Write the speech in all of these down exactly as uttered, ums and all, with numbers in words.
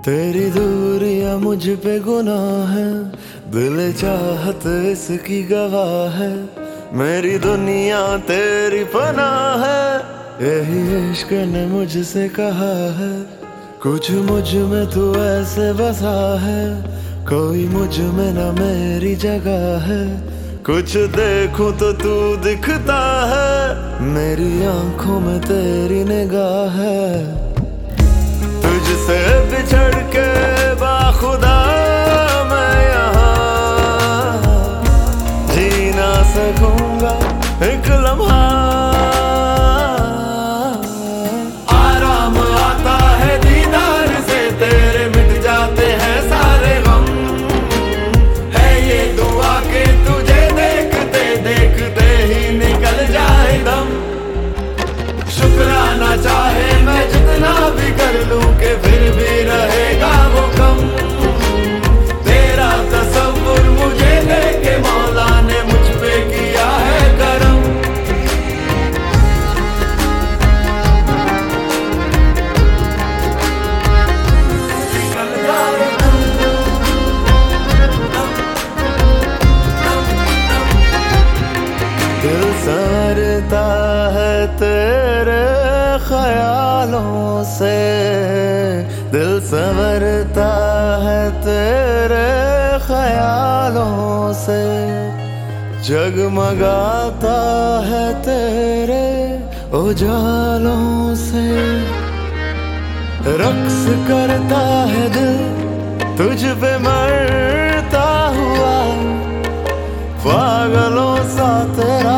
तेरी दूरियां मुझ पे गुनाह है, दिल चाहत इसकी गवाह है। मेरी दुनिया तेरी पनाह है, यही इश्क ने मुझसे कहा है। कुछ मुझ में तू ऐसे बसा है, कोई मुझ में न मेरी जगह है। कुछ देखूं तो तू दिखता है, मेरी आंखों में तेरी निगाह है। तुझसे बिछड़ के बाखुदा मैं यहाँ जी ना सकूंगा एक लम्हा। आराम आता है दीदार से, तेरे मिट जाते हैं सारे गम। है ये दुआ के तुझे देखते देखते ही निकल जाए दम। शुक्राना चाहे मैं जितना भी कर लूं के फिर भी रहेगा वो कम। तेरा तसव्वुर मुझे देके मौला ने मुझ पे किया है करम। दिल संवरता है तेरे ख्यालों से, दिल संवरता है तेरे ख्यालों से। जगमगाता है तेरे उजालों से। रक्स करता है दिल तुझ पे मरता हुआ, पागलों सा तेरा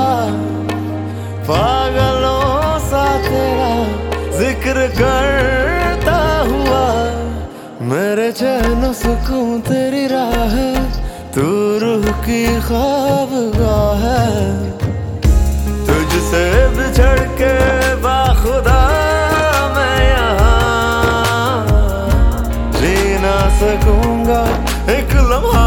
पागलों सा तेरा जिक्र करता हुआ। मेरे चैन सुकून तेरी राह है, तू रूह की ख्वाबगाह है। तुझसे बिछड़ के बाखुदा मैं यहाँ जी ना सकूंगा एक लम्हा।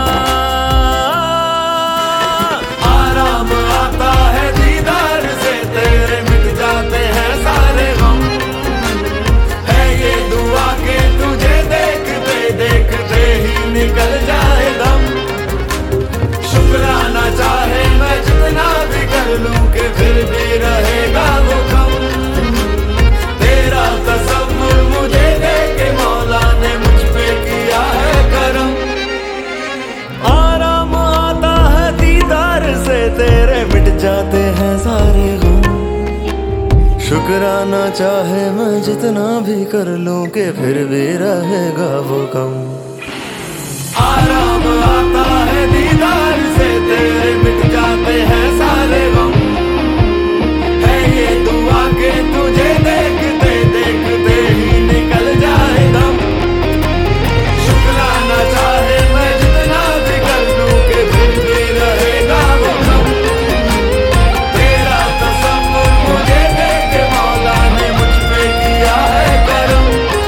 निकल जाए दम। शुक्राना चाहे मैं जितना भी कर लूं के फिर भी रहेगा वो कम। तेरा तसव्वुर मुझे देके मौला ने मुझ पे किया है करम। आराम आता है दीदार से, तेरे मिट जाते हैं सारे गम। शुक्राना चाहे मैं जितना भी कर लूं के फिर भी रहेगा वो कम। आराम आता है दीदार से, तेरे मिट जाते हैं सारे गम। है ये दुआ के तुझे देखते देखते ही निकल जाए दम। शुक्राना चाहे मैं जितना भी कर लूं के फिर भी रहेगा वो कम। तेरा तसव्वुर मुझे देके मौला ने मुझ पे किया है करम।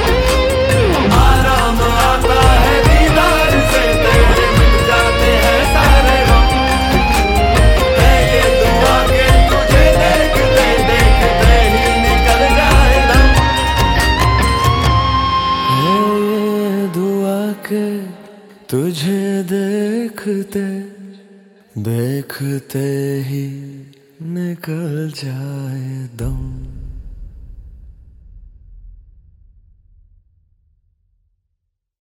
आराम आता है दीदार से, तेरे मिट जाते हैं सारे गम। है ये दुआ के तुझे देखते देखते ही निकल जाए दम। है ये दुआ के तुझे देखते देखते ही निकल जाए दम।